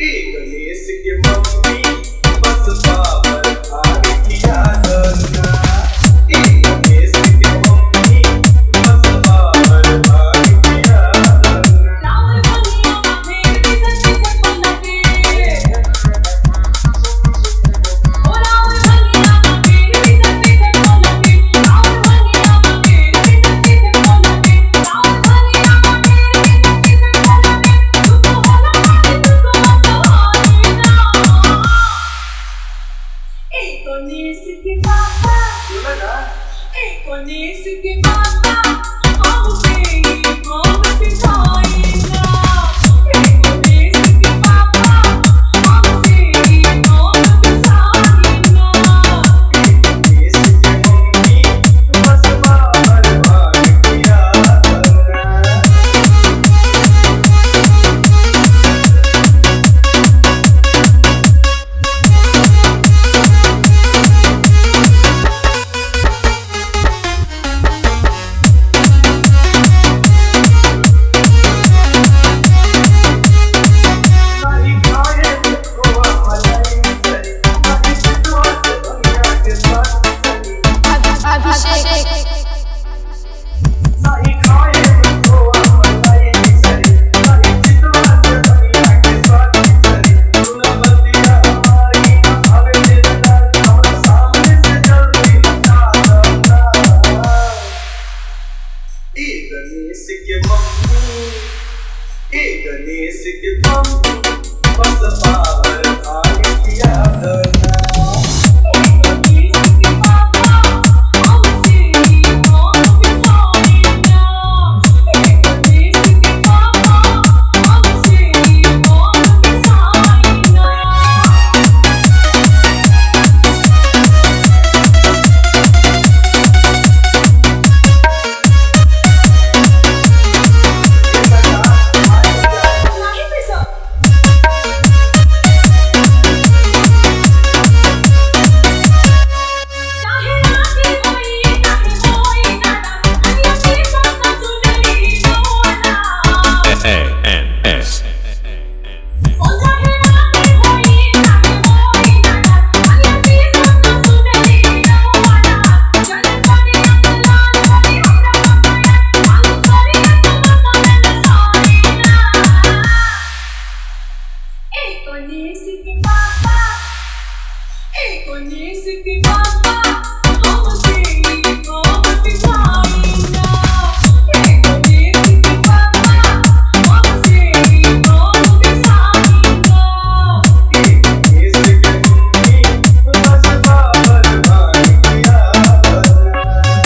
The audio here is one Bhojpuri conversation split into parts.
गणेश के मम्मी बस पावर भाग किया करना। गणेश के मम्मी बस पावर भाग किया करना। रावण बनिया मेरे किसन किसन को लगे। ओ रावण बनिया मेरे किसन किसन को लगे। रावण बनिया मेरे किसन किसन को लगे। रावण बनिया मेरे किसन किसन को लगे। तू तो होला तू तो सहानी ना। गणेश के पापा बोला ना गणेश के पापा हमसे ही हम पिसाएगा। गणेश के पापा हमसे ही हम पिसाएगा। गणेश के मम्मी बस पावर भाग किया करना। नहीं खाए मुझको मलाई सरी, नहीं सिद्धवा से दुनिया के साथ सरी। अभिषेक नहीं खाए मुझको मलाई सरी, नहीं सिद्धवा से दुनिया के साथ सरी। सुन बतिया हमारी हवे मेरा लाल हमारे सामने से जल्दी हटा दो। गणेश के मम्मी गणेश के मम्मी बस पावर भाग किया करना। गणेश के पापा हमसे ही हम पिसाएगा। गणेश के पापा हमसे ही हम पिसाएगा। नहीं पिसा चाहे राती होई चाहे होई नाना दुनिया की बात सुनली नोना। ANS ओ चाहे राती होई चाहे होई नाना दुनिया की बात सुनली नोना। चल पानी लाल पानी हमरा कमाया आलू सारी तो मसाला सारी ना। गणेश के पापा गणेश के पापा हमसे ही हम पिसाएगा। गणेश के पापा हमसे ही हम पिसाएगा। गणेश के मम्मी बस पावर भाग किया करना।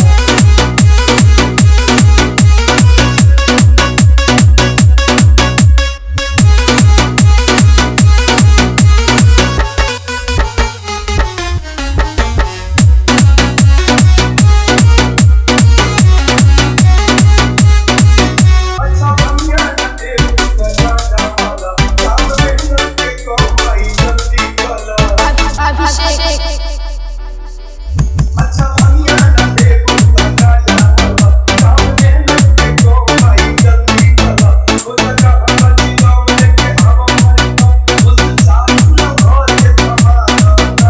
अच्छा भैया ना देखो कटा डाला, राम मेहनत के कमाई जल्दी कला। अभिषेक अच्छा भैया ना देखो कटा डाला, राम मेहनत के कमाई जल्दी कला। वो सजा हमारी गाँव लेके आवा हमारे गाँव, उस साथ ना और के कमाना।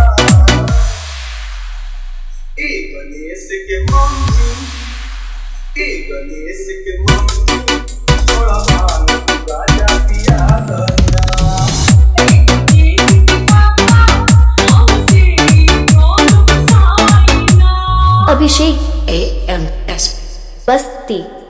गणेश के मम्मी गणेश के मम्मी थोड़ा भाग राजा दिया करना। गणेश के पापा हमसे ही हम पिसाएगा। अभिषेक ANS बस्ती।